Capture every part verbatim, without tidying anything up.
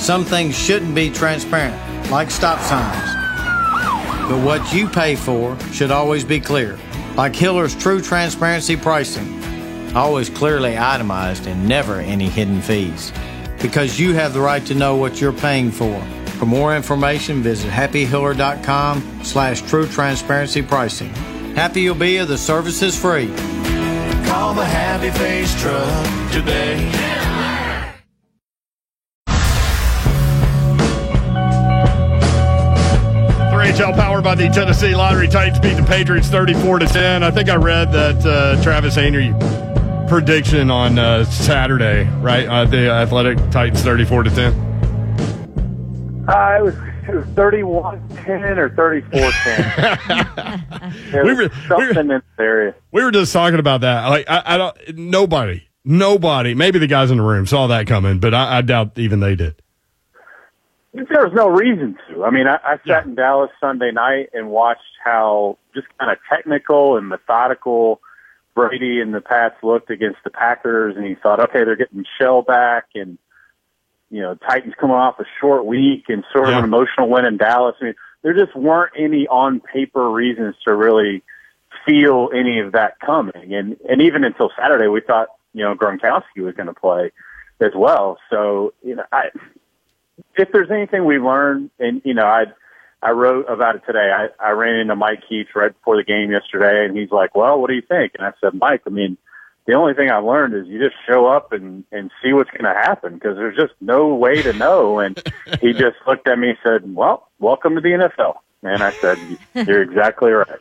Some things shouldn't be transparent, like stop signs. But what you pay for should always be clear, like Hiller's True Transparency Pricing. Always clearly itemized and never any hidden fees. Because you have the right to know what you're paying for. For more information, visit happy hiller dot com slash true transparency pricing. Happy you'll be if the service is free. Call the Happy Face Truck today. three H L powered by the Tennessee Lottery. Titans beat the Patriots thirty-four to ten. I think I read that uh, Travis Haney prediction on uh, Saturday, right? Uh, the Athletic Titans thirty-four to ten. Uh, it was it was thirty-one ten or thirty-four ten. we were something we were, in this area. We were just talking about that. Like I, I don't. Nobody, nobody. Maybe the guys in the room saw that coming, but I, I doubt even they did. There was no reason to. I mean, I, I sat yeah. in Dallas Sunday night and watched how just kind of technical and methodical Brady and the Pats looked against the Packers, and he thought, okay, they're getting Shell back, and you know, Titans coming off a short week and sort of yeah. an emotional win in Dallas. I mean, there just weren't any on paper reasons to really feel any of that coming. And, and even until Saturday, we thought, you know, Gronkowski was going to play as well. So, you know, I, if there's anything we learned, and, you know, I, I wrote about it today. I, I ran into Mike Keith right before the game yesterday, and he's like, well, what do you think? And I said, Mike, I mean, the only thing I learned is you just show up and, and see what's going to happen, because there's just no way to know. And he just looked at me and said, well, welcome to the N F L. And I said, you're exactly right.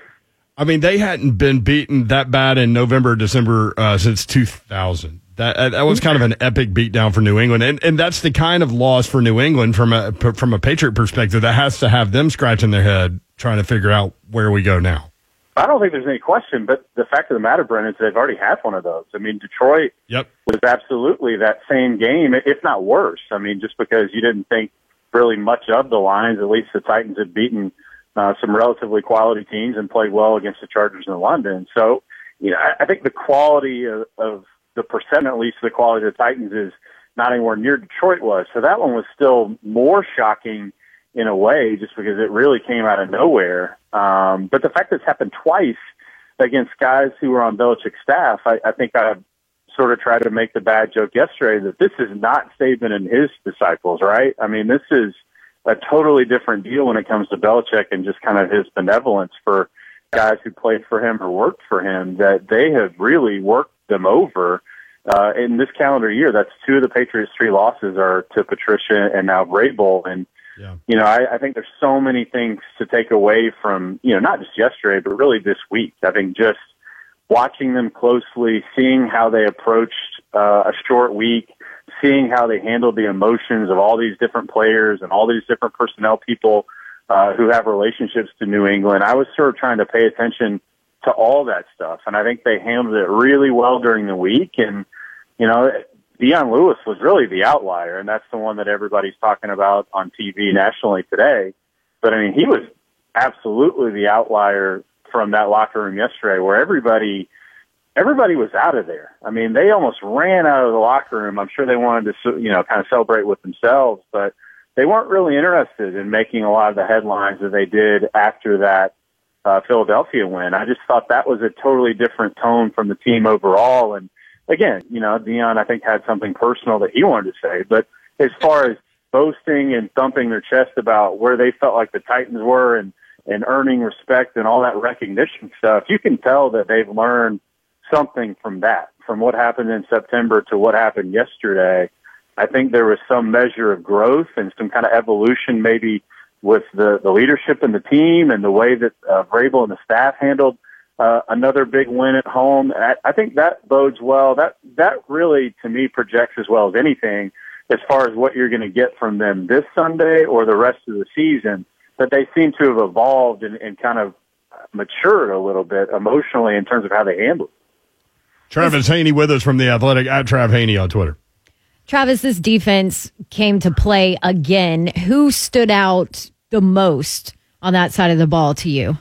I mean, they hadn't been beaten that bad in November, December uh, since two thousand. That that was kind of an epic beatdown for New England. And and that's the kind of loss for New England from a, from a Patriot perspective that has to have them scratching their head trying to figure out where we go now. I don't think there's any question, but the fact of the matter, Brent, is they've already had one of those. I mean, Detroit yep. was absolutely that same game, if not worse. I mean, just because you didn't think really much of the Lions, at least the Titans had beaten uh, some relatively quality teams and played well against the Chargers in London. So, you know, I, I think the quality of, of the percent, at least the quality of the Titans, is not anywhere near Detroit was. So that one was still more shocking in a way, just because it really came out of nowhere. Um, but the fact that it's happened twice against guys who were on Belichick's staff, I, I think I sort of tried to make the bad joke yesterday that this is not Saban and his disciples, right? I mean, this is a totally different deal when it comes to Belichick and just kind of his benevolence for guys who played for him or worked for him, that they have really worked them over. Uh, in this calendar year, that's two of the Patriots' three losses are to Patricia and now Vrabel. And Yeah. You know, I, I think there's so many things to take away from, you know, not just yesterday, but really this week. I think just watching them closely, seeing how they approached uh, a short week, seeing how they handled the emotions of all these different players and all these different personnel people uh, who have relationships to New England. I was sort of trying to pay attention to all that stuff, and I think they handled it really well during the week. And, you know, Dion Lewis was really the outlier, and that's the one that everybody's talking about on T V nationally today. But, I mean, he was absolutely the outlier from that locker room yesterday, where everybody everybody was out of there. I mean, they almost ran out of the locker room. I'm sure they wanted to, you know, kind of celebrate with themselves, but they weren't really interested in making a lot of the headlines that they did after that uh, Philadelphia win. I just thought that was a totally different tone from the team overall. And, again, you know, Dion, I think, had something personal that he wanted to say. But as far as boasting and thumping their chest about where they felt like the Titans were and, and earning respect and all that recognition stuff, you can tell that they've learned something from that, from what happened in September to what happened yesterday. I think there was some measure of growth and some kind of evolution maybe with the, the leadership in the team and the way that uh, Vrabel and the staff handled Uh, another big win at home. I, I think that bodes well. That that really, to me, projects as well as anything as far as what you're going to get from them this Sunday or the rest of the season, that they seem to have evolved and, and kind of matured a little bit emotionally in terms of how they handle it. Travis Haney with us from The Athletic, at Trav Haney on Twitter. Travis, this defense came to play again. Who stood out the most on that side of the ball to you?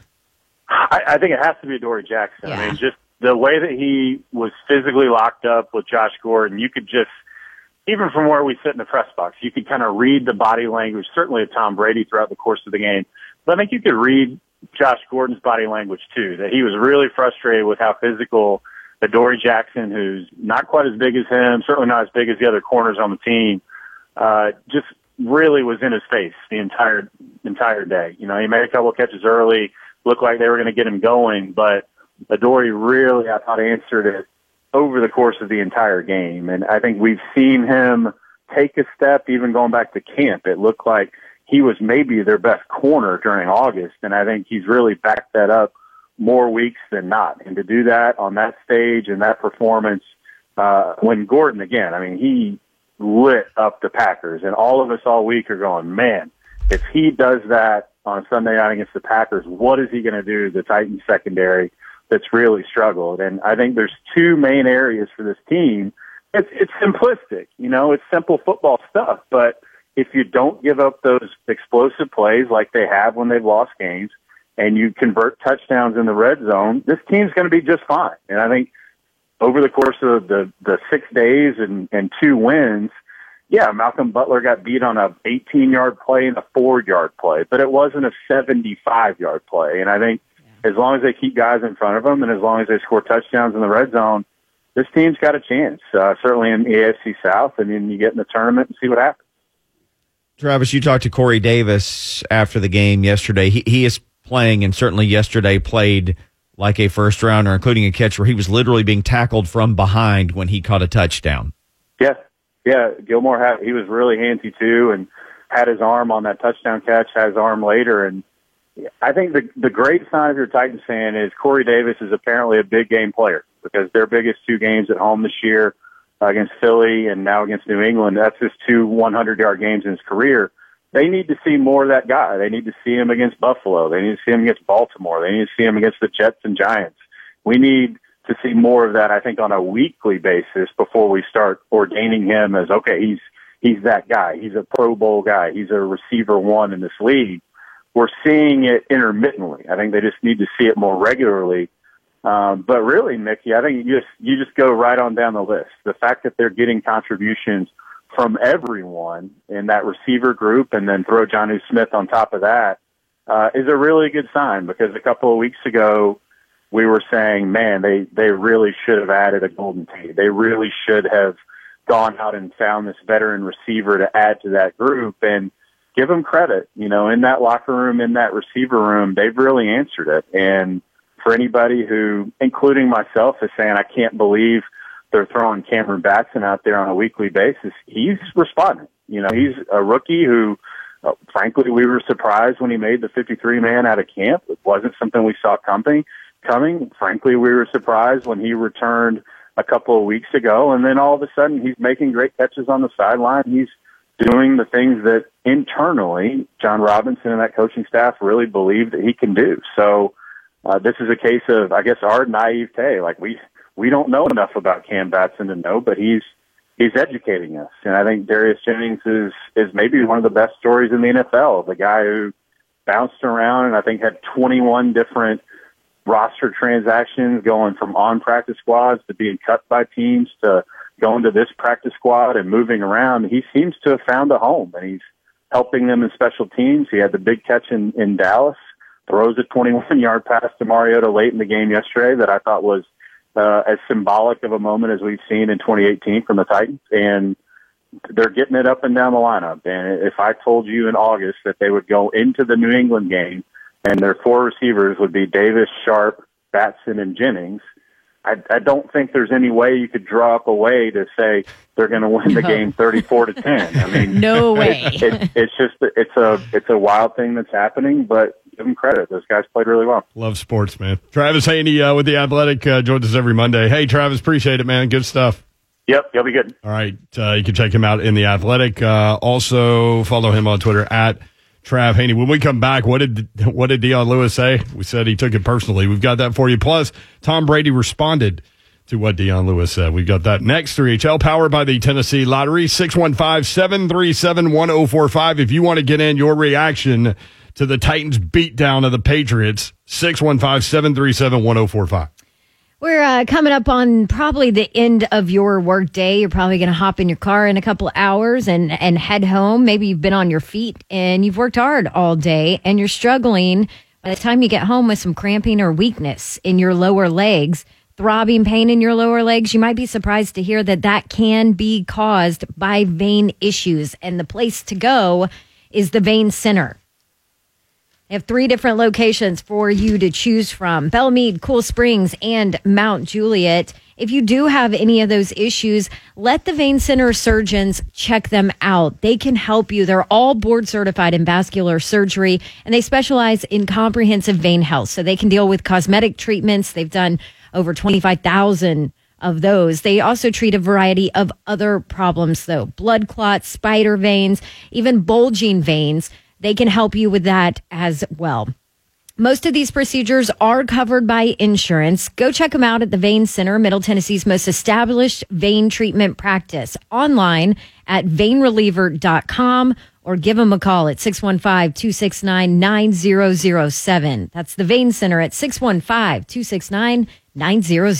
I, I think it has to be Adoree Jackson. Yeah. I mean, just the way that he was physically locked up with Josh Gordon, you could just, even from where we sit in the press box, you could kind of read the body language, certainly of Tom Brady throughout the course of the game. But I think you could read Josh Gordon's body language too, that he was really frustrated with how physical Adoree Jackson, who's not quite as big as him, certainly not as big as the other corners on the team, uh, just really was in his face the entire entire day. You know, he made a couple of catches early, looked like they were going to get him going, but Adoree really, I thought, answered it over the course of the entire game. And I think we've seen him take a step, even going back to camp. It looked like he was maybe their best corner during August, and I think he's really backed that up more weeks than not. And to do that on that stage and that performance, uh, when Gordon, again, I mean, he lit up the Packers, and all of us all week are going, man, if he does that on Sunday night against the Packers, what is he going to do to the Titans secondary that's really struggled? And I think there's two main areas for this team. It's, it's simplistic, you know, it's simple football stuff, but if you don't give up those explosive plays like they have when they've lost games, and you convert touchdowns in the red zone, this team's going to be just fine. And I think over the course of the, the six days and, and two wins, yeah, Malcolm Butler got beat on a eighteen-yard play and a four-yard play, but it wasn't a seventy-five-yard play. And I think as long as they keep guys in front of them and as long as they score touchdowns in the red zone, this team's got a chance, uh, certainly in the A F C South, and then you get in the tournament and see what happens. Travis, you talked to Corey Davis after the game yesterday. He, he is playing, and certainly yesterday played like a first rounder, including a catch where he was literally being tackled from behind when he caught a touchdown. Yeah, yeah. Gilmore had, he was really handsy too, and had his arm on that touchdown catch, had his arm later. And I think the the great sign if you're a Titans fan is Corey Davis is apparently a big game player, because their biggest two games at home this year uh, against Philly and now against New England, that's his two hundred-yard games in his career. They need to see more of that guy. They need to see him against Buffalo. They need to see him against Baltimore. They need to see him against the Jets and Giants. We need to see more of that, I think, on a weekly basis before we start ordaining him as, okay, he's he's that guy. He's a Pro Bowl guy. He's a receiver one in this league. We're seeing it intermittently. I think they just need to see it more regularly. Um, but really, Mickey, I think you just you just go right on down the list. The fact that they're getting contributions from everyone in that receiver group, and then throw Jonnu Smith on top of that, uh, is a really good sign, because a couple of weeks ago we were saying, man, they, they really should have added a Golden Tate. They really should have gone out and found this veteran receiver to add to that group, and give them credit. You know, in that locker room, in that receiver room, they've really answered it. And for anybody who, including myself, is saying, I can't believe they're throwing Cameron Batson out there on a weekly basis, he's responding. You know, he's a rookie who, uh, frankly, we were surprised when he made the fifty-three man out of camp. It wasn't something we saw coming. Coming. Frankly, we were surprised when he returned a couple of weeks ago, and then all of a sudden he's making great catches on the sideline. He's doing the things that internally John Robinson and that coaching staff really believe that he can do. So uh, this is a case of, I guess, our naivete. Like, we we don't know enough about Cam Batson to know, but he's he's educating us. And I think Darius Jennings is is maybe one of the best stories in the N F L. The guy who bounced around and I think had twenty-one different roster transactions, going from on practice squads to being cut by teams to going to this practice squad and moving around. He seems to have found a home, and he's helping them in special teams. He had the big catch in, in Dallas, throws a twenty-one-yard pass to Mariota late in the game yesterday that I thought was uh, as symbolic of a moment as we've seen in twenty eighteen from the Titans. And they're getting it up and down the lineup. And if I told you in August that they would go into the New England game and their four receivers would be Davis, Sharp, Batson, and Jennings, I, I don't think there's any way you could draw up a way to say they're going to win the no. game thirty-four to ten. I mean, no way. It, it, it's just it's a it's a wild thing that's happening, but give them credit. Those guys played really well. Love sports, man. Travis Haney uh, with The Athletic uh, joins us every Monday. Hey, Travis, appreciate it, man. Good stuff. Yep, you'll be good. All right, uh, you can check him out in The Athletic. Uh, also, follow him on Twitter at Trav Haney. When we come back, what did what did Dion Lewis say? We said he took it personally. We've got that for you. Plus, Tom Brady responded to what Dion Lewis said. We've got that next. three H L, powered by the Tennessee Lottery. six one five, seven three seven, one oh four five. If you want to get in your reaction to the Titans' beatdown of the Patriots, six one five, seven three seven, one oh four five. We're uh, coming up on probably the end of your work day. You're probably going to hop in your car in a couple of hours and, and head home. Maybe you've been on your feet and you've worked hard all day and you're struggling by the time you get home with some cramping or weakness in your lower legs, throbbing pain in your lower legs. You might be surprised to hear that that can be caused by vein issues. And the place to go is the Vein Center. They have three different locations for you to choose from: Belmead, Cool Springs, and Mount Juliet. If you do have any of those issues, let the Vein Center surgeons check them out. They can help you. They're all board certified in vascular surgery, and they specialize in comprehensive vein health. So they can deal with cosmetic treatments. They've done over twenty-five thousand of those. They also treat a variety of other problems, though: blood clots, spider veins, even bulging veins. They can help you with that as well. Most of these procedures are covered by insurance. Go check them out at the Vein Center, Middle Tennessee's most established vein treatment practice, online at vein reliever dot com, or give them a call at six one five, two six nine, nine zero zero seven. That's the Vein Center at six one five, two six nine, nine zero zero seven.